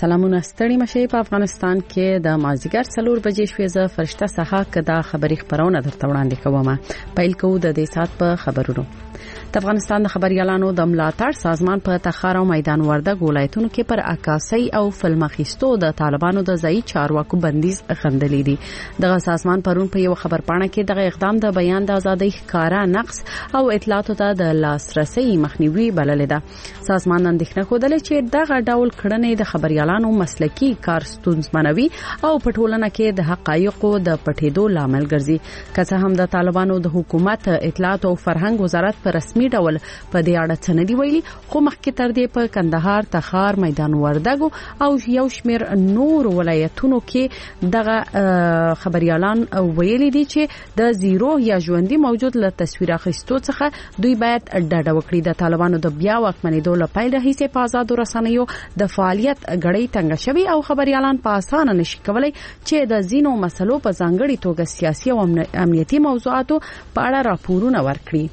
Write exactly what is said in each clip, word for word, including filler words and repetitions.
سلامونه ستړي مشه. په افغانستان کې د مازیګر څلور بجې شوې ز فرشته سحا کدا خبري خبرونه درته وړاندې کومه. پیل کوو د دې سات په خبرونو. د افغانستان د خبريالانو د ملاتړ سازمان په تخار او میدان وردګ ولایتونو کې پر عکاسي او فلم اخیستو د طالبانو د ځای چارواکو بندیز غندلې دي. دغه سازمان پرون په یو خبرپاڼه کې دغه اقدام د بیان د ازادۍ ښکارا نقص او اطلاعاتو ته د لاسرسي مخنیوي بللې ده. سازمان اندېښنه خوده چې دغه ډول کړنې د خبريالانو مسلکي کار ستونزمنوي او په ټولنه کې د حقایقو د پټېدو لامل ګرځي. که څه هم د طالبانو د حکومت اطلاعات او فرهنګ وزارت په رسمي ډول په دې اړه څه نه دی ویلي، خو مخکې تر دې په کندهار، تخار، میدان وردګ او یو شمېر نور ولایتونو کې دغه خبريالان ویلي دي چې د زیرو یا ژوندۍ موجود له تصویر اخیستو څخه دوی باید ډډه وکړي. د طالبانو د بیا واکمنېدو لپاره د هیڅ په آزادو رسنیو د فعالیت غړي تنګ شوی او خبريالان په اسانه نشي کولای چې د زینو مسلو په ځانګړي توګه سیاسي او امنیتي موضوعاتو په اړه راپورونه ورکړي.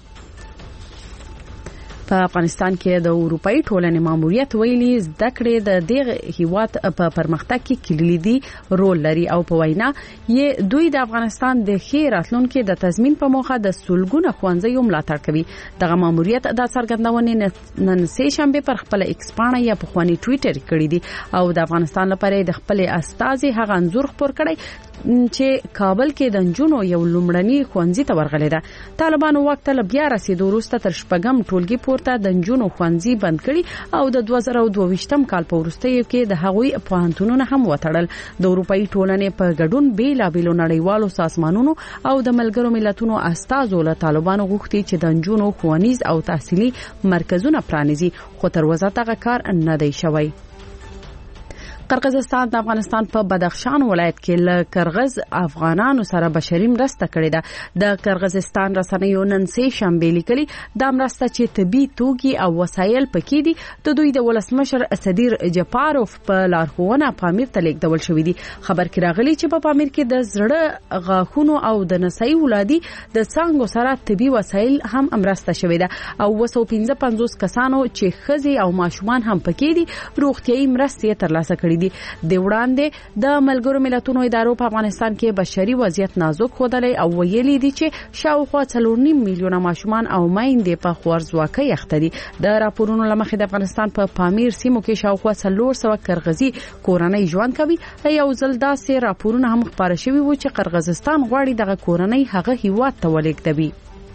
په افغانستان کې د اروپאי ټولنې ماموریت ویلي زده کړې د دې هیواد په پرمختګ کې کلیدي رول لري او په وینا یې دوی د افغانستان د ښې راتلونکو د تضمین په موخه د سلګونه ښوونځیو ملاتړ کوي. دغه ماموریت د څرګندونې نن سه شنبه پر خپل ایکس پاڼه یا په خواني ټوئیټر کړی دی او د افغانستان لپاره د خپل استازي هغه انزور خبر کړی چې کابل کې د جنونو یو لومړني خوانځي ته ورغلې ده. طالبانو وخت له بیا رسیدو وروسته تر شپږم ټولګي پورته د جنونو خوانځي بند کړي او د دوه زره دوه ویشتم کال په وروستیو کې د هغوی پوهنتونونه هم وتړل. د اروپאי ټولنې په ګډون بیلابېلو نړیوالو سازمانونو او د ملګرو ملتونو استازو له طالبانو غوښتي چې د جنونو ښوونیز او تحصیلي مرکزونه پرانیزي، خو تر اوسه دغه کار نه دی شوی. قرغیزستان د افغانستان په بدخشان ولایت کې له قرغیز افغانانو سره بشري مرسته کړې ده. د قرغیزستان رسنیو نن سه شنبه لیکلي دا مرسته چې طبي توکي او وسایل پکې دي د دوی د ولسمشر صدیر جپاروف په لارښوونه پامیر ته لیږدول شوې دي. خبر کې راغلي چې په پامیر کې د زړه غاښونو او د نسایي ولادي د څنګه سره طبي وسایل هم مرسته شوې ده او وسو پنځه پنځوس کسانو چې خزي او ماشومان هم پکې دي روغتيایي مرستې ترلاسه کړې. د وړاندې د ملګرو ملتونو ادارو په افغانستان کې بشري وضعیت نازک خودلې او ویلي دي چې شاوخوا څلور نیم میلیونه ماشومان او میندې په خوارځواکۍ اخته دي. د راپورونو لمخې د افغانستان په پامیر سیمو کې شاوخوا څلور سوه قرغیزي کورنۍ ژوند کوي. یو ځل داسې راپورونه هم خبر شوي وو چې قرغیزستان غواړي دغه کورنۍ هغه هیواد ته ولېږدوي.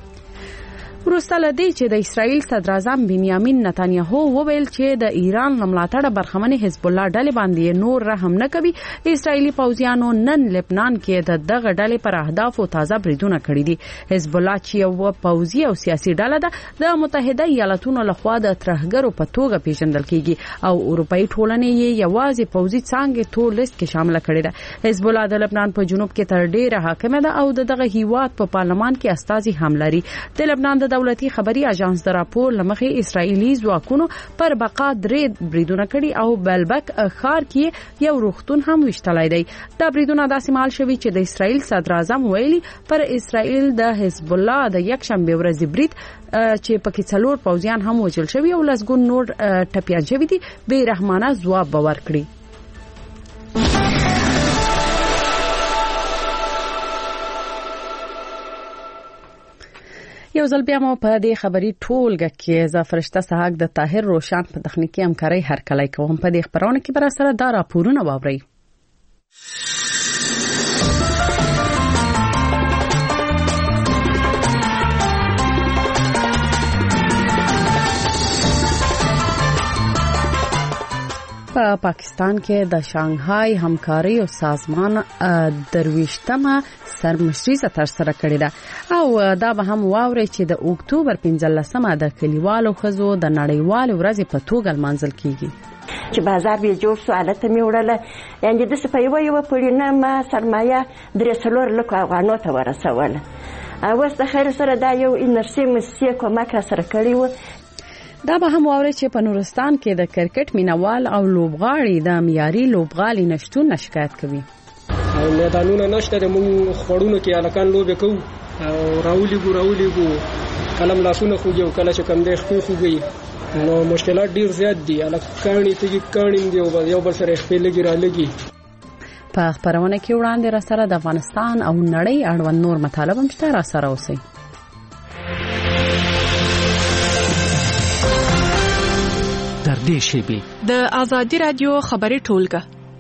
وروسته له دې چې د اسرائیل صدر اعظم بنیامین نتانیاهو وویل چې د ایران ملاتړ برخمنې حزب الله ډلې باندې نور رحم نه کوي، اسرائیلی پوځیانو نن لبنان کې د دغه ډلې پر اهدافو تازه بریدونه کړي دي. حزب الله چې یو پوځي او سیاسي ډله ده د متحده ایالاتونو لخوا د ترهګرو په توګه پیژندل کیږي او اروپאי ټولنې یې یوازې پوځي څانګې ټول لیست کې شامل کړي ده. حزب الله د لبنان په جنوب کې تر ډیره حاکمه ده او دغه هیواد په پارلمان کې استازي هم لري. د لبنان د دولتي خبري اژانس د راپور لمخې اسرائیلي ځواکونو پر بقا درې بریدونه کړي او بلبک ښار کې یو روغتون هم وشتلای دی. دا بریدونه داسې مال شوي چې د اسرائیل صدر اعظم ویلي پر اسرائیل د حزب الله د یک شنبه ورځې برید چې پکې څلور پوځیان هم وژل شوي او لسګون نور ټپيان شوي دي بے رحمانه ځواب باور کړی. یو ځل بیا مو په دې خبري ټولګه کې زفرشته سحق د طاهر روشن په تخنیکی همکاري هر کله کوم. په دې خبرونه کې بر سره دا راپورونه واوري. په پاکستان کې د شانګهای همکاري او سازمان درويشتمه سرمشري تر سره کړی ده او دا به هم واوري چې د اکتوبر پنځلسمه د کلیوالو خزو د نړیوال ورځ په توګه لمانځل کیږي. چې بازار به جوړ شو حالت می وړله یعنی د څه په یو یو پړینه ما سرمایه درې څلور لک افغانو ته ورسوله. اوس د خیر سره دا یو انرژي مسیه کومه کا سره کړی و. دا به هم واوري چې په نورستان کې د کرکټ مینوال او لوبغاړي د معیاري لوبغالي نشټون شکایت کوي. میدانونه نشته د مونږ خړونو کې الکان لوبې کوو او راولي ګو راولي ګو کلم لاسونه خوږي او کله چې کم دی خو خوږي نو مشکلات ډیر زیات دي، الکه کانی ته کانی دی او یو بل سره خپلګی را لګي. په خبرونه کې وړاندې را سره د افغانستان او نړۍ اړوند نور مطالب هم شته، را سره اوسئ. تر دې شیبې د آزادي رادیو خبري ټولګه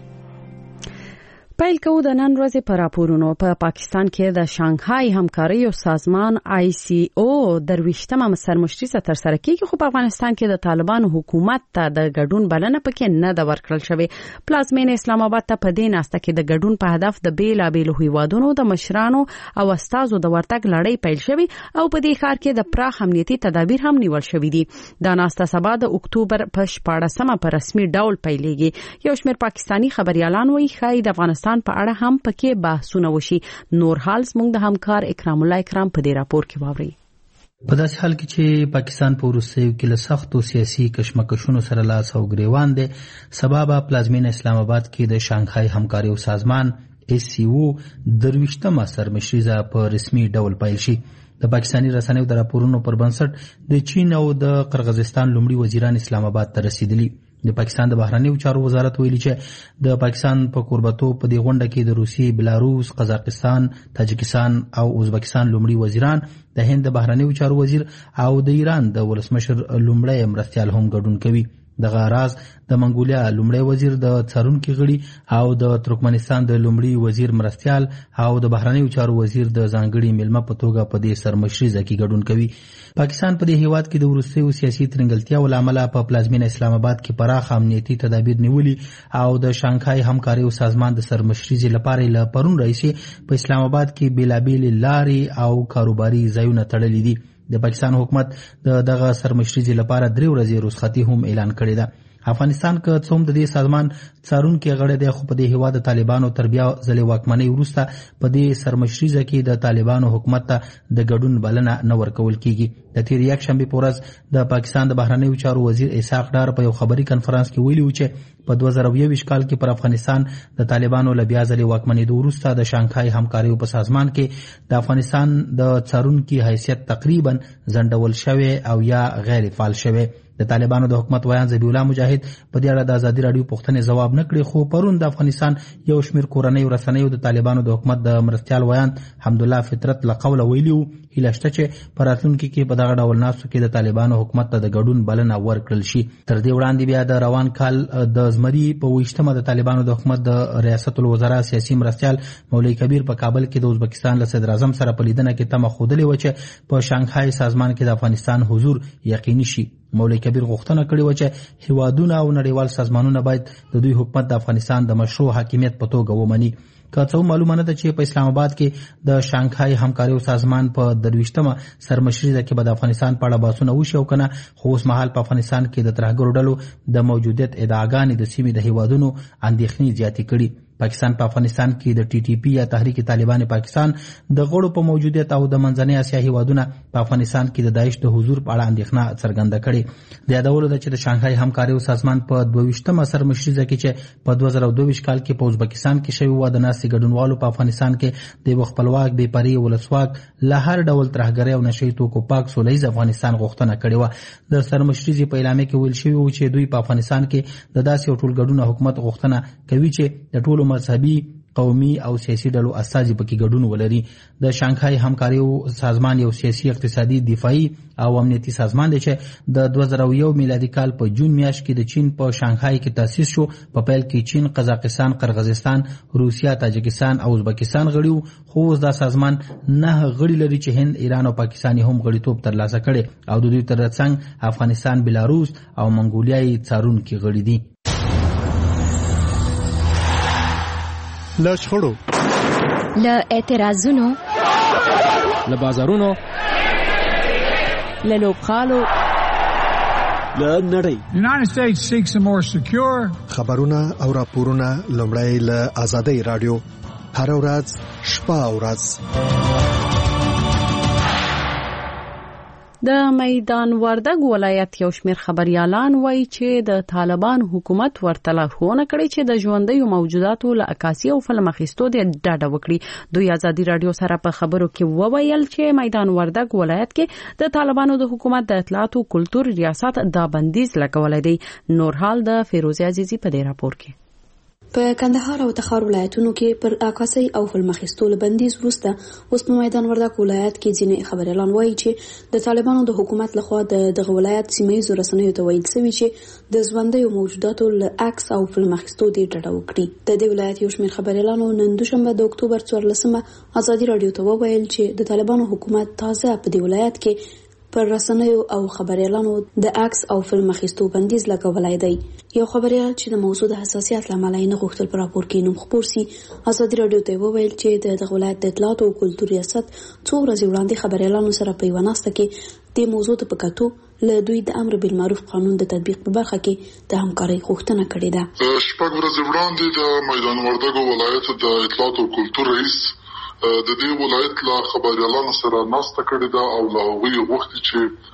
پیل کوو د نن ورځې په راپورونو. په پا پاکستان کې د شانګهای همکارۍ سازمان آی سی او درویشتمه سرمشري تر سره کیږي، خو په افغانستان کې د طالبانو حکومت ته د ګډون بلنه پکې نه د ورکړل شوی. پلازمین اسلام آباد ته په دې ناسته کې د ګډون په هدف د بیلابیلو هیوادونو د مشرانو او استادو د ورتګ لړۍ پیل شوی او په دې ښار کې د پراخ امنیتي تدابیر هم نیول شوی دي. دا ناسته سبا د اکتوبر په شپاړسمه په رسمي ډول پیلېږي. یو شمېر پاکستانی خبريالان وایي ښایي د افغانستان په اړه هم پکې بحثونه وشي. نور حال زموږ د همکار اکرام الله اکرام په دې راپور کې واوري. په داسې حال کې چې پاکستان په وروستیو کې له سختو سیاسي کشمکشونو سره لاس او ګریوان دی، سبا به پلازمینه اسلام آباد کې د شانګهای همکارۍ سازمان ایس سی او درویشتمه سرمشریزه په رسمي ډول پیل شي. د پاکستانی رسنیو د راپورونو پر بنسټ د چین او د قرغیزستان لومړي وزیران اسلام آباد ته رسیدلي. د پاکستان د بهرنیو چارو وزارت ویلي چې د پاکستان په کوربتو په دې غونډه کې د روسیې، بلاروس، قزاقستان، تاجکستان او ازبکستان لومړي وزیران، د هند د بهرنیو چارو وزیر او د ایران د ولسمشر لومړی مرستیال هم ګډون کوي. دغه راز د منګولیا لومړی وزیر، د څارونکي غړي او د ترکمنستان د لومړي وزیر مرستیال او د بهرنیو چارو وزیر د ځانګړي میلمه په توګه په دې سرمشریزه کې ګډون کوي. پاکستان په دې هیواد کې د وروستیو سیاسي ترنګلتیاو له امله په پلازمینه اسلام آباد کې پراخ امنیتي تدابیر نیولي او د شانګهای همکارۍ سازمان د سرمشریزې لپاره له پرون راهیسې په اسلام آباد کې بیلابېلې لارې او کاروباري ځایونه تړلي دي. د پاکستان حکومت د دغه سرمشریزې لپاره درې ورځې رخصتي هم اعلان کړې ده. افغانستان که څوم د دې سازمان څارونکي غړی دی، خو په دې هیواد د طالبانو تر بیا ځلې واکمنۍ وروسته په دې سرمشریزه کې د طالبانو حکومت ته د ګډون بلنه نه ورکول کیږي. د تیر یکشنبې په ورځ د پاکستان د بهرنیو چارو وزیر اسحاق ډار په یو خبري کنفرانس کې ویلي و چې په دوه زره یوویشت کال کې پر افغانستان د طالبانو له بیا ځلې واکمنېدو وروسته د شانګهای همکارۍ په سازمان کې د افغانستان د څارونکي حیثیت تقریبا ځنډول شوی او یا غیر فعال شوی. د طالبانو د حکومت ویان ذبیح الله مجاهد په دې اړه د ازادي رادیو پوښتنې ځواب نه کړي، خو پرون د افغانستان یو شمېر کورنیو رسنیو د طالبانو د حکومت د مرستیال ویان حمدالله فطرت له قوله ویلي و هیله شته چې په راتلونکي کې په دغه ډول ناستو کې د طالبانو حکومت ته د ګډون بلنه ورکړل شي. تر دې وړاندې بیا د روان کال د زمري په ویشتمه د طالبانو د حکومت د ریاست الوزرا سیاسي مرستیال مولوي کبیر په کابل کې د ازبکستان له صدر اعظم سره په لیدنه کې تمه ښودلې وه چې په شانګهای سازمان کې د افغانستان حضور یقیني شي. مولوي کبیر غوښتنه کړې وه چې هیوادونه او نړیوال سازمانونه باید د دوی حکومت د افغانستان د مشروع حاکمیت په توګه ومني. که څه معلومه نه ده چې په اسلام آباد کې د شانګهای همکارۍ سازمان په درویشتمه سرمشریزه کې به د افغانستان په اړه بحثونه وشي او کنه، خو اوس مهال په افغانستان کې د ترهګرو ډلو د موجودیت ادعاګانې د سیمې د هیوادونو اندېښنې زیاتې کړي. پاکستان په افغانستان کې د ټي ټي پی یا تحریک طالبان پاکستان د غړو په موجودیت او د منځنۍ اسیا هیوادونه په افغانستان کې د داعش د حضور په اړه اندېښنه څرګنده کړې. د یادولو ده چې د شانګهای همکارۍ سازمان په دویشتمه سرمشریزه کې چې په دوه زره دوه ویشت کال کې په ازبکستان کې شوی و، د ناستې ګډونوالو په افغانستان کې د یو خپلواک، بې پرې ولسواک، له هر ډول ترهګرۍ او نشهیي توکو پاک سوله ییز افغانستان غوښتنه کړې وه. د سرمشریزې په اعلامیه کې ویل شوي و چې دوی په افغانستان کې د داسې یو ټولګډونه حکومت غوښتنه کوي چې د ټولو مذهبي، قومي او سیاسي ډلو استازي پکې ګډون ولري. د شانګهای همکارۍ سازمان یو سیاسي، اقتصادي، دفاعي او امنیتي سازمان دی چې د دوه زره یو میلادي کال په جون میاشت کې د چین په شانګهای کې تاسیس شو. په پیل کې چین، قزاقستان، قرغیزستان، روسیا، تاجکستان او ازبکستان غړي وو، خو اوس دا سازمان نه غړي لري چې هند، ایران او پاکستان هم غړیتوب ترلاسه کړي او د دوی ترڅنګ افغانستان، بلاروس او منګولیا یې څارونکي غړي دي. له شخړو، له اعتراضونو، له بازارونو، له لوبغالو، له نړۍ. United States seeks a more secure. خبرونه او راپورونه لومړی له آزادۍ رادیو هر ورځ شپه او ورځ. د میدان وردګ ولایت یو شمېر خبريالان وایي چې د طالبان حکومت ورته لارښوونه کړې چې د ژوندیو موجوداتو له عکاسي او فلم اخیستو د ډاډه وکړي. دوی ازادي رادیو سره په خبرو کې وویل چې میدان وردګ ولایت کې د طالبانو د حکومت د اطلاعات او کلتور ریاست دا بندیز لګولای دی. نور حال د فیروزه عزیزی په دې راپور کې. په کندهار او تخار ولایتونو کې پر عکاسي او فلم اخیستو له بندیز وروسته اوس په میدان وردګ ولایت کې ځینې خبريالان وایي چې د طالبانو د حکومت لخوا د دغه ولایت سیمه‌یزو رسنیو ته ویل شوی چې د ژوندیو موجوداتو له عکس او فلم اخیستو د ډډه وکړي. د دې ولایت یو شمېر خبريالانو نن دوشنبه د اکتوبر څوارلسمه ازادي رادیو ته وویل چې د طالبانو حکومت تازه په دې ولایت کې پر رسنیو او خبريالانو د عکس او فلم اخیستو بندیز لګولای دی. یو خبريال چې د موضوع د حساسیت لامل یې نه غوښتل پر راپور کې نوم خپور سي، ازادي رادیو ته وویل چې د ولایت د اطلاعات او کلتور ریاست څو ورځې وړاندې خبريالانو سره په یوه ناسته کې د موضوع ته پکاتو له دوی د امر بالمعروف قانون د تطبیق په برخه کې د همکارۍ غوښتنه کړې ده. شپږ ورځې وړاندې د میدان وردګ ولایت د اطلاعات او کلتور رئیس د دې ولایت له خبريالانو سره ناسته کړې ده او له هغوی غوښتي چې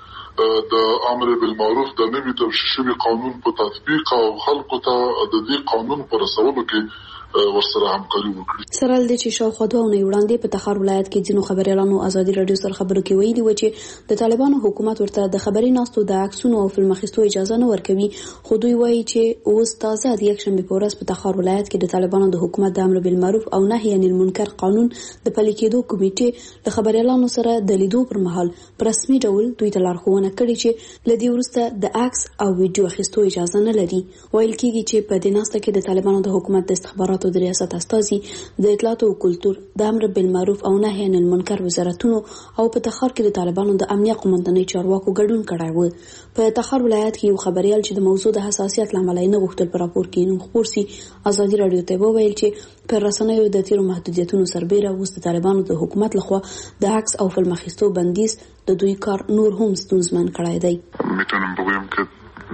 د امر بالمعروف د نوي توشیح شوي قانون په تطبیق او خلکو ته د دې قانون پر رسولو کې ورسره همکاري وکړي. سره د چې شاوخوا دوه ونې وړاندې په تخار ولایت کې ځینو خبريالانو ازادي رادیو سره خبرو کې ویلي و چې د طالبانو حکومت ورته د خبري ناستو د عکسونو او فلم اخیستو اجازه نه ورکوي، خو دوی وایي چې اوس تازه د یک شنبه په ورځ په تخار ولایت کې د طالبانو د حکومت د امر بالمعروف او نهي عن المنکر قانون د پلي کېدو کمیټې له خبريالانو سره د لیدو پر مهال په رسمي ډول دوی ته لارښوونه کړې چې لدی ورسته د عکس او ویډیو اخیستو اجازه نه لري. ویل کېږي چې په دې ناسته کې د طالبانو د حکومت د استخباراتو د ریاست استازي د اطلاعات او کلتور د امر بالمعروف او نهي عن المنکر وزارتونو او په تخار کې د طالبانو د امنیه قومندانۍ چارواکو ګډون کړی و. په تخار ولایت کې یو خبريال چې د موضوع د حساسیت لامل یې نه غوښتل په راپور کې نوم خپور سي، ازادي رادیو ته وویل چې پر رسنیو د تیرو محدودیتونو سربېره اوس د طالبانو د حکومت لخوا د عکس او فلم اخیستو بندیز د دوی کار نور هم ستونزمن کړی دی. میتونم بگویم که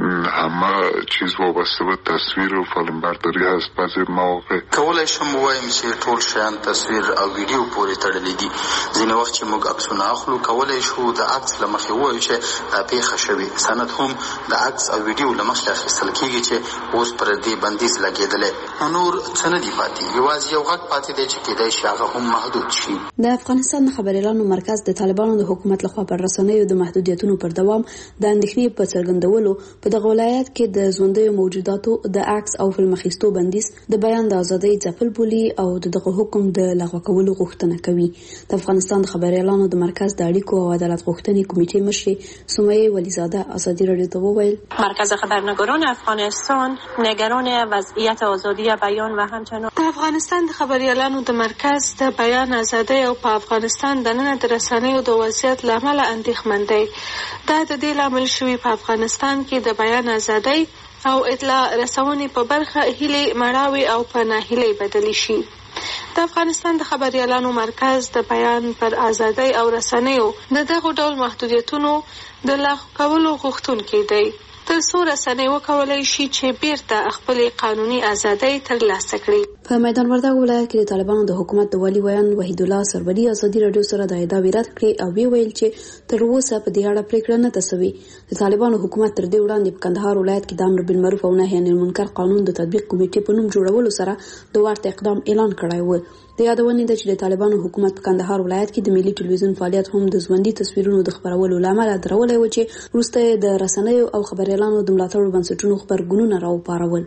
همه چیز وابسته به تصویر و فیلم برداری هست. بعضی مواقع کولای شم وایم چې ټول شیان تصویر او ویډیو پورې تړلي دي. ځینې وخت چې موږ عکسونه اخلو کولای شو د عکس له مخې ووایو چې دا پیښه شوې، سند هم د عکس او ویډیو له مخې اخیستل کېږي چې اوس پر دې بندیز لګېدلی. نور څه نه دي پاتې، یوازې یو غږ پاتې دی چې کېدای شي هغه هم محدود شي. د افغانستان خبريالانو مرکز د طالبانو د حکومت لخوا پر رسنیو د محدودیتونو پر دوام د اندېښنې په څرګندولو په دغه ولایت کې د ژوندیو موجوداتو د عکس او فلم اخیستو بندیز د بیان د ازادۍ ځپل بولي او دغه حکم د لغوه کولو غوښتنه کوي. د افغانستان خبريالانو د مرکز د اړیکو او عدالت غوښتنې کمیټې مشر سمیه ولیزاده ازادي رادیو ته وویل مرکز خبرنگاران افغانستان نگران وضعیت آزادی بیان و همچنان د افغانستان د خبريالانو د مرکز د بیان ازادۍ او په افغانستان د نن د رسنیو د وضعیت لامل اندېښمن دی. دا د دې لامل شوی په افغانستان کې د بیان ازادۍ او اطلاع رسونې په برخه هیلې مړاوي او په ناهیلۍ بدلی شي. د افغانستان د خبريالانو مرکز د بیان پر ازادۍ او رسنیو د دغه ډول محدودیتونو د لغوه کولو غوښتونکی دی تر څو رسنۍ وکولای شي چې بیرته خپل قانوني ازادۍ ترلاسه کړي. په میدان وردګ ولایت کې د طالبانو د حکومت د والی ویان وحید الله سروري ازادي رادیو سره د ادعا رد کړې او وی ویل چې تر اوسه په دې اړه پریکړه نه تسوي. د طالبانو حکومت تر دې وړاندې په کندهار ولایت کې د امر بالمعروف او نهي عن المنکر قانون د تطبیق کمیټې په نوم جوړولو سره د ورته اقدام اعلان کړی و. د یادونې ده چې د طالبانو حکومت په کندهار ولایت کې د ملي ټلویزیون فعالیت هم د ژوندۍ تصویرونو د خبرولو لامل درولای و چې وروسته د رسنیو او خبريالانو د ملاتړ بنسټونو خبرګونونه راوپارول.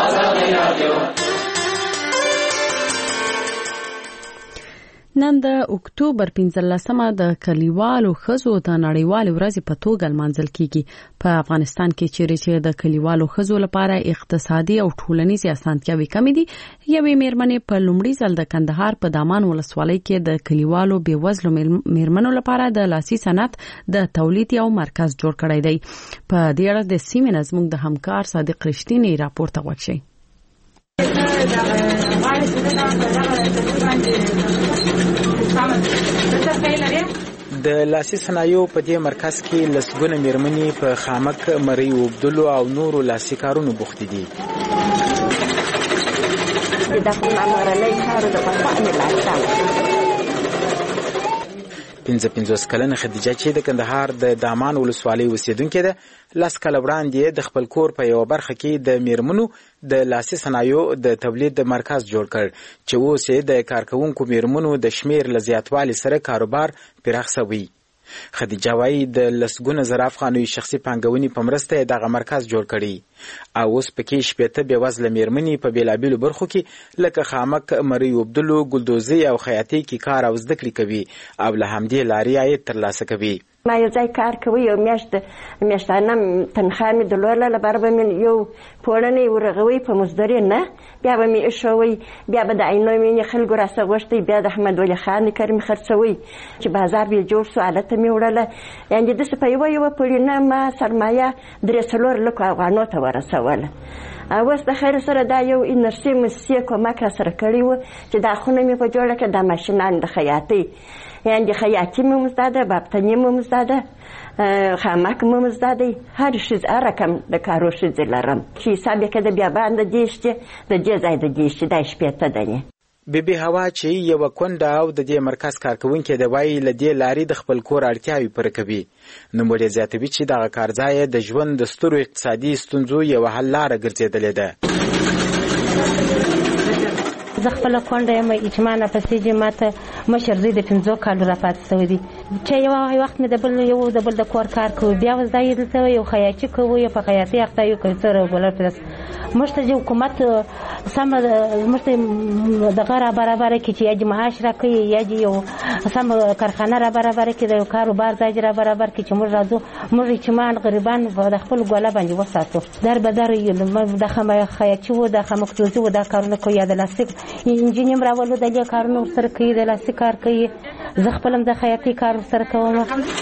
نن د اکتوبر پنځلسمه د کلیوالو ښځو د نړیوال ورځې په توګه لمانځل کیږي. په افغانستان کې چیرې د کلیوالو ښځو لپاره اقتصادي او ټولنیزې اسانتیاوې کمې دي، یوې میرمنې په لومړي ځل د کندهار په دامان ولسوالۍ کې د کلیوالو بېوزلو میرمنو لپاره د لاسي صنعت د تولید یو مرکز جوړ کړی دی. په دې اړه د سیمې نه زموږ د همکار صادق رښتینی راپور ته غوږ شئ. د لاسي صنایعو په دې مرکز کې لسګونه میرمنې په خامک، مرۍ اوبدلو او نورو لاسي کارونو بوختې دي. پنځه پنځوس کلنه خدیجه چې د کندهار د دامان ولسوالۍ اوسیدونکې ده، لس کاله وړاندې د خپل کور په یوه برخه کې د میرمنو د لاسي صنایعو د تولید د مرکز جوړ کړ چې اوس یې د کارکوونکو میرمنو د شمیر له زیاتوالي سره کاروبار پراخ شوی. خدیجه وایي د لسګونه زره افغانیو شخصي پانګونې په مرسته دغه مرکز جوړ کړی او اوس پکې شپېته بېوزله میرمنې په بېلابېلو برخو کې لکه خامک، مرۍ اوبدلو، ګلدوزۍ او خیاطۍ کې کار او زده کړې کوي او له همدې لارې عاید ترلاسه کوي. ما یو ځای کار کوي، یو میاشت میاشتانه تنخوا مې درلوده، لپاره به مې یو پوړنی ورغوي په مزدوري نه، بیا به مې ایښوي، بیا به د عینو مینې خلکو راڅه غوښتي، بیا د احمد ولي خان کریم خرڅوي چې بازار بې جوړ شو، هلته مې وړله. یعنې داسې په یوه یوه پوړینه ما سرمایه درې څلور لکو افغانو ته ورسوله. اوس د خیر سره دا یو انرژي مسیې کومک را سره کړی و چې دا خونه مې په جوړه کړه، دا ماشینان د خیاطۍ، یعنې د خیاطي مې زده ده، بابتني مې زده ده، خامک مې زده دی، هر شیز هر رقم د کارو ښځې لرم چې حساب یې کړه بیا باندې دېشتې د دې ځای د دېشتې دا شپېته دنې. بیبي هوا چې یوه کونډه او د دې مرکز کارکوونکې ده وایي له دې لارې د خپل کور اړتیاوې پوره کوي. نوموړې زیاتوي چې دغه کارځای د ژوند د سترو اقتصادي ستونزو یوه حل لاره ګرځېدلې ده. زه خپله کونډه یم، اجماع نفسي چې ماته مشر زوی د پنځو کالو راپاتې شوی دی چې یو وخت مې د بل یو د بل د کور کار کوي، بیا اوس دا یې دلته یو خیاطي کوي، یو په خیاطۍ اخته یو کوي سره بلر پرس. موږ ته چې حکومت سمه موږ ته دغه را برابره کړي چې یا دې معاش راکوي یا دې یو سمه کارخانه را برابره کړي، د یو کاروبار ځای را برابر کړي چې موږ راځو، موږ یتیمان غریبان د خپل ګوله باندې وساتو. در به در د خیاطي و، د خامکدوزي و، دا کارونه کوي، یا د لاستیک انجینیم راولو د دې کارونه ورسره کوي، د لاستیک کار کوي. زه خپل هم د خیاطۍ کار ورسره کوم.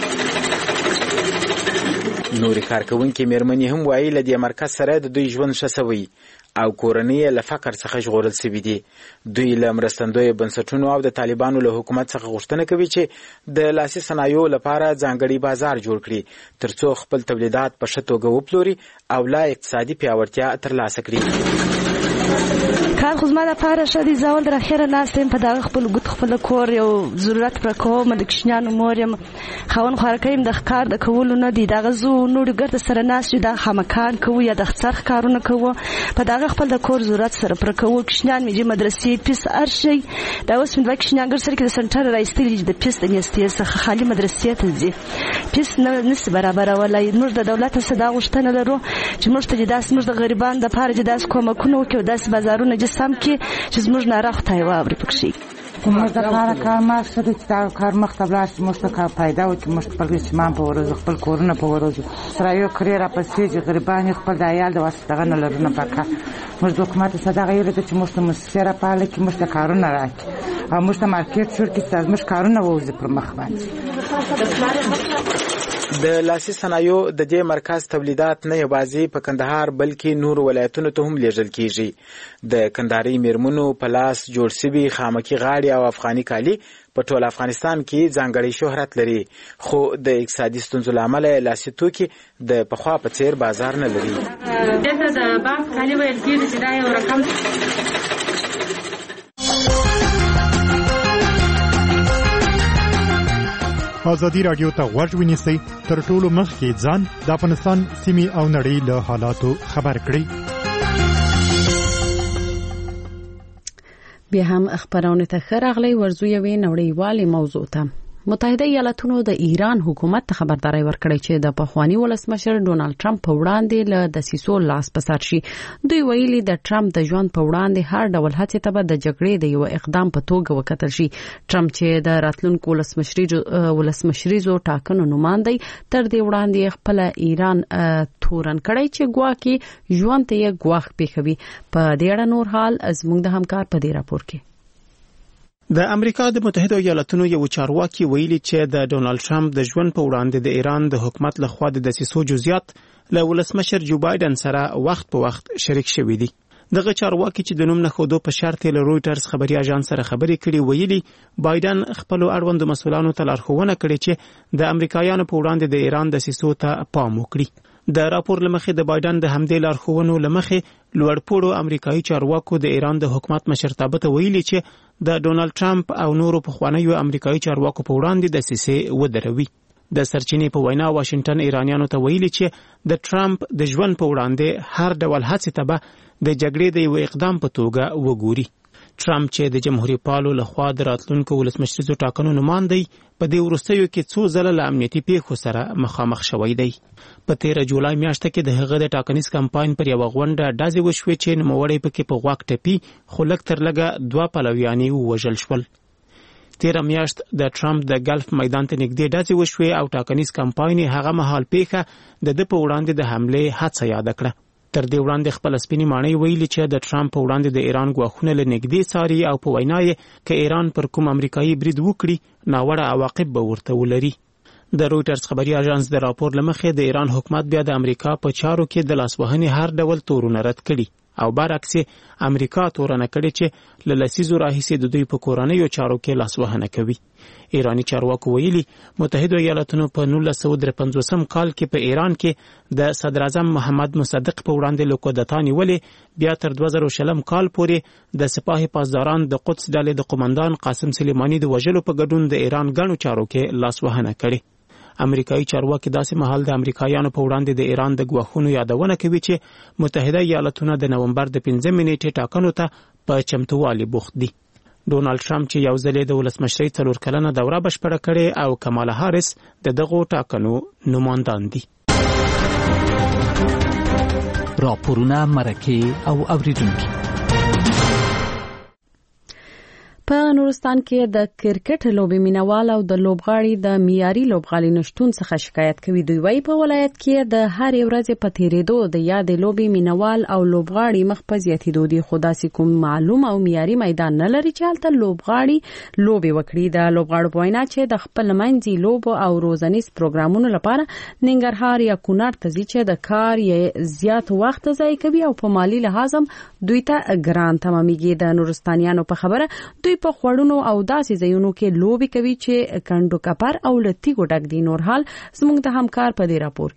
نورې کارکوونکې میرمنې هم وایي له دې مرکز سره د دوی ژوند ښه شوی او کورنۍ یې له فقر څخه ژغورل شوي دي. دوی له مرستندویو بنسټونو او د طالبانو له حکومت څخه غوښتنه کوي چې د لاسي صنایعو لپاره ځانګړی بازار جوړ کړي ترڅو خپل تولیدات په ښه توګه وپلوري او لا اقتصادي پیاوړتیا ترلاسه کړي. کار خو زما لپاره ښه دی، زه اول تر اخره ناسته یم په دغه خپل ګوت خپل کور یو ضرورت پوره کوم، د کوچنیانو مور یم، خاوند خوارکۍ یم، د کار د کولو نه دی، دغه زه نورو ګرده سره ناست یو، د خامکان کوو یا د څرخ کارونه کوو، په دغه خپل د کور ضرورت سره پوره کوو. کوچنیان مې ځي مدرسې، پیس هر شی. دا اوس مې دوه کوچنیان ګر سره کې د سنټر رایستلي دي، د پیس د میستې څخه خالي مدرسې ته ځي، پیس نه نشي برابرولی. موږ د دولت څخه دا غوښتنه لرو چې موږ ته داسې موږ د غریبانو دپاره چې داسې کومکونه وکړي او داسې بازارونه جسم کړي چې زموږ ناره خدای واوري پکښې. موږ دپاره کار ما ښه دی چې دا کار مخته ولاړ شي، موږ ته کار پیدا وکړي، موږ خپل یتیمان په وروزو، خپل کورونه په وروزو، سرایو کرې راپسې چې غریبان خپل د عیال د واسطه دغه نه لرو نه پکار. موږ د حکومت څخه دغه هیله ده چې موږ ته موسسې راپاله کړي، موږ ته کارونه راکړي او موږ ته مارکېټ جوړ کړي چې زموږ کارونه ووځي پر مخ باندې. د لاسي صنایعو د دې مرکز تولیدات نه یوازې په کندهار بلکې نور ولایتونو ته هم لیږل کیږي. د کندهاري میرمنو په لاس جوړ شوي خامکي غاړې او افغاني کالي په ټول افغانستان کې ځانګړی شهرت لري، خو د اقتصادي ستونزو له امله لاسي توکي د پخوا په څیر بازار نه لري. دلته د بانک کالي ویل کېږي چې دا یو رقم ازادي راډیو ته غوږ ونیسئ، تر ټولو مخکې ځان د افغانستان سیمې او نړۍ له حالاتو خبر کړئ. بیا هم خبرونه ته ښه راغلی، ورځو یوې نړیوالې موضوع ته. متحده ایالاتونو د ایران حکومت ته خبرداري ورکړې چې د پخوانی ولسمشر ډونالد ټرمپ په وړاندې له دسیسو لاس په سر شي. دوی ویلي د ټرمپ د ژوند په وړاندې هر ډول هڅې ته به د جګړې د یو اقدام په توګه وکتل شي. ټرمپ چې د راتلونکو ولسمشریزو ټاکنو نوماندی تر دې وړاندې خپل ایران تورن کړی چې ګواکې ژوند ته یې ګواښ پیښوي. په دې اړه نور حال زموږ د همکار په دې راپور کې. د امریکا د متحده ایالاتونو یو چارواکي ویلي چې د ډونالد ټرمپ د ژوند په وړاندې د ایران د حکومت لخوا د دسیسو جزئیات له ولسمشر جو بایدن سره وخت په وخت شریک شوي دي. دغه چارواکي چې د نوم نه ښودو په شرط له رويټرز خبري اژانس سره خبرې کړي ویلي بایدن خپل اړوند مسؤلانو ته لارښوونه کړې چې د امریکایانو په وړاندې د ایران دسیسو ته پام وکړي. د راپور لمخې د بایدن د همدې لارښوونو لمخې لوړپوړو امریکایي چارواکو د ایران د حکومت مشرتابه ته ویلي چې د ډونالد ټرمپ او نورو پخوانیو امریکایي چارواکو په وړاندې دسیسې ودروي. د سرچینې په وینا واشنگټن ایرانیانو ته ویلي چې د ټرمپ د ژوند په وړاندې هر ډول هڅې ته به د جګړې د یو اقدام په توګه وګوري. ټرمپ چې د جمهوریت پالو لخوا د راتلونکو ولسمشریزو ټاکنو نماینده په دې وروستیو کې څو ځله له امنیتي پیښو سره مخامخ شوی دی. په تیره جولای میاشته کې د هغه د ټاکنیز کمپاین پر یوه غونډه ډزې وشوې چې نوموړی پکې په غوږ ټپي خو لږ تر لږه دوه پلویان یې ووژل شول. تیره میاشت د ټرمپ د ګلف میدان ته نږدې ډزې وشوې او ټاکنیز کمپاین یې هغه مهال پیښه د ده په وړاندې د حملې هڅه یاده کړه. تر دې وړاندې خپل سپینې ماڼۍ ویلي چې د ټرمپ په وړاندې د ایران ګواښونه له نږدې څاري او په وینا یې که ایران پر کوم امریکایي برید وکړي ناوړه عواقب به ورته ولري. د رویټرز خبري اژانس د راپور لمخې د ایران حکومت بیا د امریکا په چارو کې د لاسوهنې هر ډول تورونه رد کړي او برعکس امریکا تورنه کړي چې له لسیزو راهیسې د دوی په کورنیو چارو کې لاسوهنه کوي. ایرانی چارواکو ویلي متحده ایالاتونو په نولس سوه درې پنځوسم کال کې په ایران کې د صدر اعظم محمد مصدق په وړاندې له کودتا نیولې بیا تر دوه زره شلم کال پورې د سپاه پاسداران د قدس ډلې د قومندان قاسم سلیماني د وژلو په ګډون د ایران ګڼو چارو کې لاسوهنه کړي. امریکایي چارواکي داسې مهال د امریکایانو په وړاندې د ایران د ګواښونو یادونه کوي چې متحده ایالاتونه د نومبر د پنځمې نیټې ټاکنو ته په چمتووالي بوخت دي. ډونالد ټرمپ چې یو ځل د ولسمشرۍ څلور کلنه دوره بشپړه کړې او کمالا هاریس د دغو ټاکنو نمایندان دي. راپورونه مرکه او اوریدونکي په نورستان کې د کرکټ لوبې مینوال او د لوبغاړي د معیاري لوبغالي نشټون څخه شکایت کوي. دوی وايي په ولایت کې د هر ورځې په تیریدو د یادې لوبې مینوال او لوبغاړي مخ په زیاتېدو دي، خو داسې کوم معلوم او معیاري میدان نه لري چې هلته لوبغاړي لوبې وکړي. د لوبغاړو په وینا چې د خپل منځي لوبو او روزنیز پروګرامونو لپاره ننګرهار یا کونړ ته ځي چې د کار یې زیات وخت ضایع کوي او په مالی لحاظ هم دوی ته ګران تمامېږي. د نورستانیانو په خبره دوی په خوړونو او داسې ځایونو کې لوبې کوي چې کندو کپر او لتیګو ډک دي. نور حال زموږ د همکار په دې راپور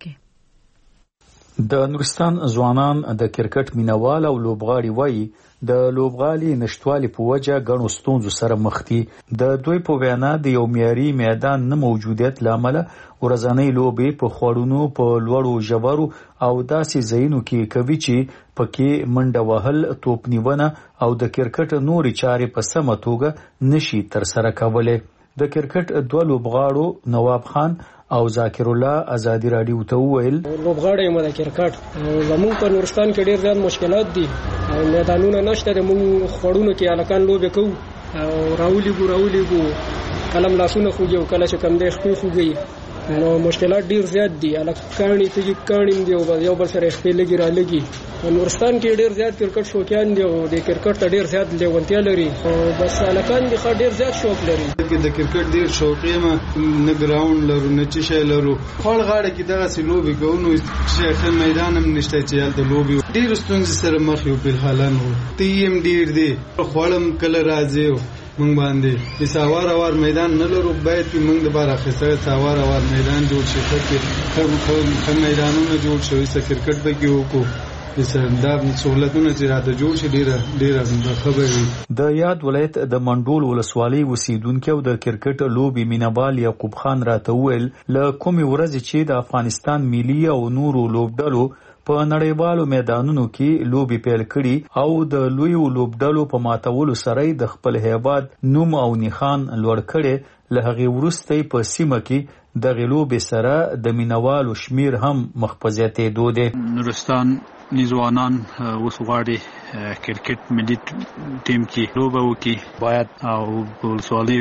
کې. د نورستان ځوانان د کرکټ مینوال او لوبغاړي وایي د لوبغالي نشټوالي په وجه ګڼو ستونزو سره مخ دي. د دوی په وینا د یو معیاري میدان نه موجودیت لامل ورځنۍ لوبې په خوړونو په لوړو ژورو او داسې ځایونو کې کوي چې پکې منډه وهل، توپ نیونه او د کرکټ نوري چارې په سمه توګه نشي تر سره کولای. د کرکټ دوه لوبغاړو نواب خان او ذاکر الله ازادي رادیو ته وویل لوبغاړي مو د کرکټ زموږ په نورستان کې ډېر زیات مشکلات دي او میدانونه نشته. د موږ خوړونو کې الکان لوبې کوو او راولي ګو راولي ګو کلم لاسونه خوږي او کله چې کم دی خپل خوږي نو مشکلات ډیر زیات دي. الکانې ته کانیم دی او یو بل سره خپل لګي را لګي. نورستان کې ډیر زیات کرکټ شوقیان دي او د کرکټ ته ډیر زیات لیوانتیا لري او بس الکان دي خو ډیر زیات شوق لري. د کرکټ ډیر شوقي ما نه ګراوند لرو نه چې شي لرو. خپل غاړه کې دغه سلوبي کوو چې خل میدان هم نشته چې د لوبي ډیر ستونزې سره مخ یو په حالان وو. تیم ډیر دي خپلم کله راځي مونږ باندې د ساوار اور میدان نه لرو. باید چې مونږ د بار اخیسته ساوار اور میدان جوړ شي چې کوم کوم میدانونه جوړ شي چې کرکټ به کې وکړو. دا سہولتونه چې راته جوړ شي ډیره ډیره خبرې. د یاد ولایت د منډول ولسوالۍ اوسیدونکو د کرکټ لوبي مینوال یعقوب خان راته ویل له کومې ورځې چې د افغانستان ملي او نورو لوبډلو په نړیوالو میدانونو کې لوبي پیل کړي او د لویو لوبډلو په ماتولو سره د خپل هیواد نوم او نښان لوړ کړي، له هغې وروسته په سیمه کې د غلوبې سره د مینوالو شمیر هم مخ په زیاتېدو دی. نورستان ځوانان اوس غواړي کرکټ ملي ټیم کې لوبه وکړي. باید او په ولسوالیو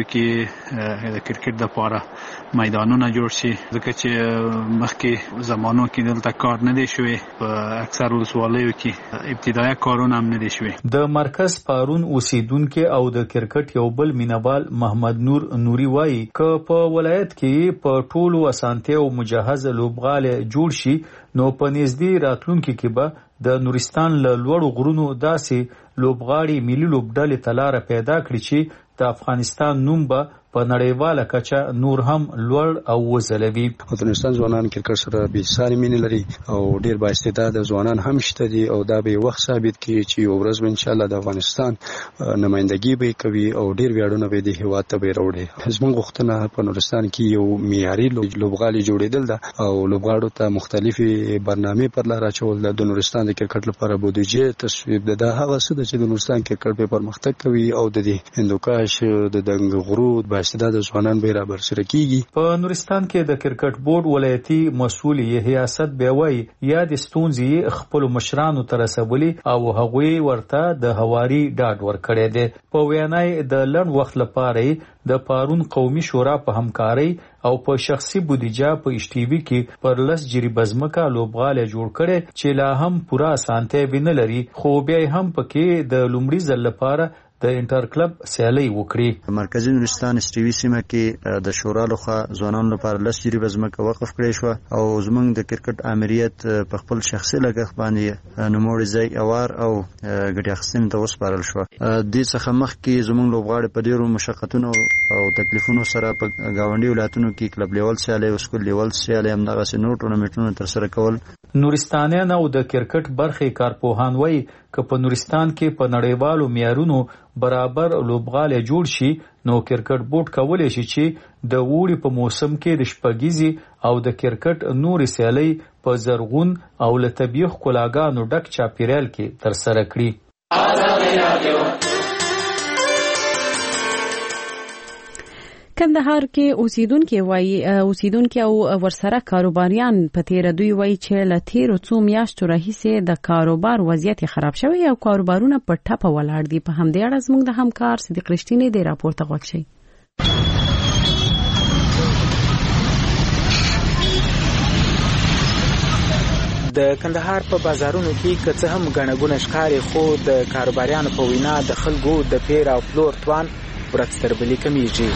کې د کرکټ لپاره میدانونه جوړ شي ځکه چې مخکې زمانو کې دلته کار نه دی شوی. په اکثر ولسوالیو کې ابتدایي کارونه هم نه دی شوی. د مرکز پارون اوسیدونکو او د کرکټ یو بل مینوال محمد نور نوري وایي که په ولایت کې په ټولو اسانتیاو مجهز لوبغالی جوړ شي نو په نږدې راتلونکي کې به د نورستان له لوړو غرونو داسې لوبغاړي ملي لوبډلې ته لاره پیدا کړي چې د افغانستان نوم به په نړیواله کچه نور هم لوړ او وځلوي. افغانستان ځوانان کرکټ سره بې ساري مینه لري او ډیر بااستعداده ځوانان هم شته دي او دا به وخت ثابت کړي چې یو ورځ ان شاء الله د افغانستان نمائندګي به کوي او ډیر ویاړونه به د هیواد ته به راوړي. زموږ غوښتنه په نورستان کې یو معیاري لوبغالي جوړېدل ده او لوبغاړو ته مختلفي برنامې پر لار اچول ده. د نورستان د کرکټ لپاره بودیجه تصویب ده. دا هغه څه ده چې د نورستان کرکټ به پرمختګ کوي او د هندوکش د دنګ غرود بااستعداده ځوانان به را برسره کیږي. په نورستان کې د کرکټ بورډ ولایتي مسؤل یحیی اسد بیوي یا د ستونزې خپل مشرانو تر رسولي او هغوی ورته د هواري ډاډ ورکړی دی. په وینای د لړ وخت لپاره د پارون قومي شورا په همکاري او په شخصي بودیجه په اشتیوي کې پر لس جریبه ځمکه لوبغالی جوړ کړي چې لا هم پوره اسانتیا نه لري، خو بیا هم پکې د لومړي ځل لپاره د انټر کلب سیالي وکړي. مرکزی نورستان استوي سیمه کې د شورا لخوا ځوانانو لپاره لس جریبه ځمکه وقف کړې شو او زمونږ د کرکټ امریت په خپل شخصي لګښت باندې نوموړی ځای اوار او ګټه اخیستنې ته وسپارل شو. دې څخه مخکې زمونږ لوبغاړي په ډیرو مشقتونو او تکلیفونو سره په گاونډي ولایتونو کې کلب لیول سیالي او سکول لیول سیالي همدغه نور ټورنمنټونه تر سره کول. نورستانیان او د کرکټ برخې کارپوهان وایي که په نورستان کې په نړیوالو معیارونو برابر لوبغالی جوړ شي نو کرکټ بورډ کولی شي چې د اوړي په موسم کې د شپږیزې او د کرکټ نورې سیالۍ په زرغون او له طبیعي ښکلاګانو ډک چاپیریال کې ترسره کړي. کندهار کې اوسیدونکو وایي اوسیدونکو او ورسره کاروباریان په تیر دوی وایي چې له تیر څو میاشتو راهیسې د کاروبار وضعیت خراب شوی او کاروبارونه په ټپه ولاړ دي. په همدې اړه زموږ د همکار صدیق رښتینی دی راپور ته غوږ شئ. د کندهار په بازارونو کې که څه هم ګڼه ګوڼه ښکاري خو د کاروباریانو په وینا د خلکو د پیر او پلور توان ورځ تر بلې کمیږي.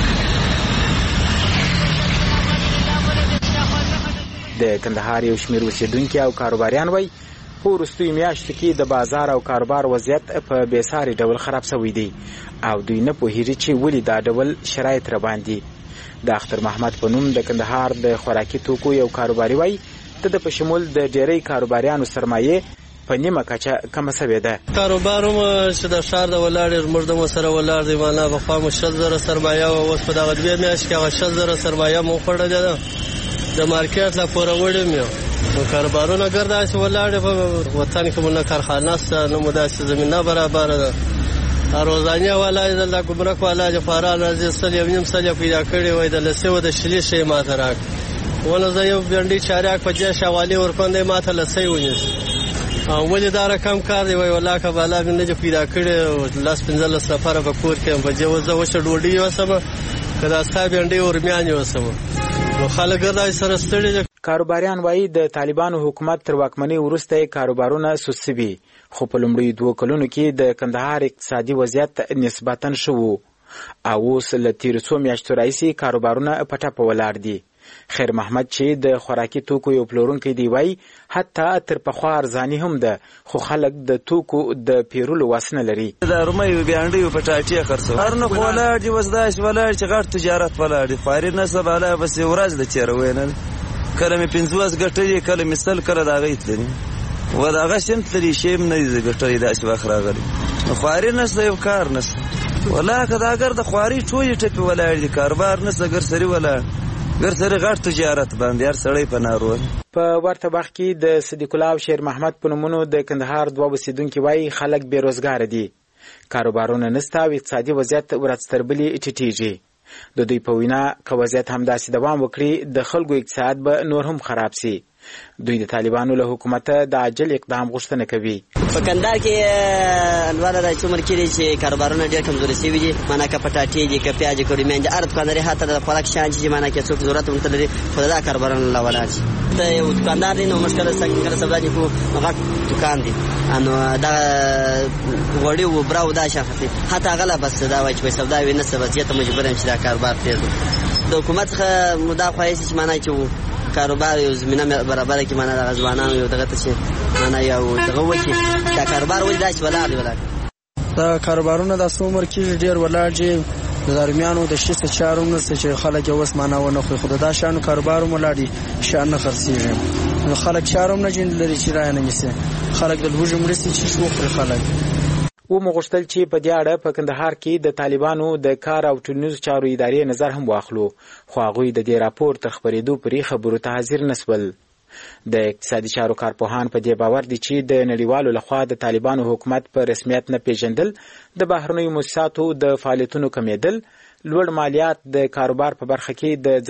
د کندهار یو شمېر اوسېدونکي او کاروباریان وایي په وروستیو میاشتو کې د بازار او کاروبار وضعیت په بېساري ډول خراب شوی دی او دوی نه پوهېږي چې ولې دا ډول شرایط راباندې. د اختر محمد په نوم د کندهار د خوراکي توکو یو کاروباري وایي د ده په شمول د ډېری کاروباریانو سرمایې په نیمه کچه کمه شوې ده. کاروبار هم چې د ښار د ولاړ زموږ د مو سره ولاړ دی، معنا پخوا مو شل زره سرمایه وه، اوس په دغه دوې میاشتې کې هغه شل زره سرمایه مو خوړلې ده. د مارکیټ لا پوره وړم یو نو کاروبارونه ګرد داسې ولاړ په وطن کې مو نه کارخانه شته نه مو داسې زمینه برابره ده. روزانیه والا د الله ګمرک والا جفاران راځي سل یو نیم سل پیدا کړی وای د لسې و د شلې شی ماته راک ونه زه یو بنډي چارک په جې شوالي ورکوندې ماته لسې ونیس او ولې دا رقم کار دی وای والله که بالا باندې پیدا کړی لاس پنځل سفر په کور کې په جې وځه وشه ډوډۍ وسمه کدا صاحب بنډي ورمیانې وسمه نو خلک دا سره ستړي. کاروباریان وایي د طالبانو حکومت تر واکمنۍ وروسته کاروبارونه سوس شوي خو په لومړیو دوو کلونو کې د کندهار اقتصادي وضعیت نسبتاً ښه و او اوس له تېرو څو میاشتو راهیسې کاروبارونه په ټپه ولاړ دي. خیر محمد چې د خوراکي توکو یو پلورونکی دی وایي حتی تر پخوا ارزاني هم ده خو خلک د توکو د پیرلو وس نه لري. د رومیو بیانډیو په ټاټې خرڅو هر نه ولاړ دي اوس داسې ولاړ چې غټ تجارت ولاړ دي خواري نسب علا بس ورځ د تېروي نه کله مې پنځوس ګټلې کله مې سل کله د هغه تللي و د هغه شم تللي شی هم نه دي ګټلې داسې وخت راغلی خواري نسته یو کار نسته والله که دا اګر د خواري ټولې ټپې ولاړ دي کاروبار نسته ګرسري ولاړ ګرسري غټ تجارت باندې هر سړی په نارول. په ورته وخت کې د صدیق الله او شیر محمد په نومونو د کندهار دوه اوسېدونکي وایي خلک بېروزګاره دي، کاروبارونه نسته او اقتصادي وضعیت ورځ تر بلې ټیټېږي. د دوی په وینا که وضعیت همداسې دوام وکړي د خلکو اقتصاد به نور هم خراب شي. دوی د طالبانو له حکومته د عاجل اقدام غوښتنه کوي. په کندهار کې انواره د څومره کېږي چې کاروبارونه ډېر کمزوري شوي دي، معنا که پټاټې دي که پیاز کړي مېنځ هر دکانداري حتی د خوراک شیان چې معنا کې څوک ضرورت ورته لري خو دا کاروبارونه لا ولاړ شي. ته یو دکاندار دی نو مشکل څنګه سودا دي خو غټ دکان دی انو دا وړي و براو دا شخصي حتی غلا بس دا وای چې سودا وي نه سبا چې ته مجبور یم چې دا کاروبار پرېږدم. د حکومت څخه مدافع هیڅ معنا چې کاروبار یو زمینه برابر کې معنا د ځوانانو یو دغه څه معنا یو دغه وکی دا کاروبار ولې داسې ولاړ دی ولاړ دا کاروبارونه د څو عمر کې ډیر ولاړ دي د درمیانو د شیسه چارو نه چې خلک اوس ماناو نه خو خود دا شانو کاروبار ملاړي شان نه خرڅيږي نو خلک چارو نه جن لري چې را نه میسه خلک د لوجو مرسي چې شو پر خلک و مغشتل چې په دې اړه په کندهار کې د طالبانو د کار او ټولنیزو چارو ادارې نظر هم واخلو خو هغه د دې راپور تر خبرېدو پرې خبرو ته حاضر نسول د اقتصادي چارو کارپوهان په دې باور دي چې د نړیوالو لخوا د طالبانو حکومت په رسمیت نه پیژندل د بهرنیو مؤسساتو د فعالیتونو کمیدل لوړ مالیات د کاروبار په برخه کې د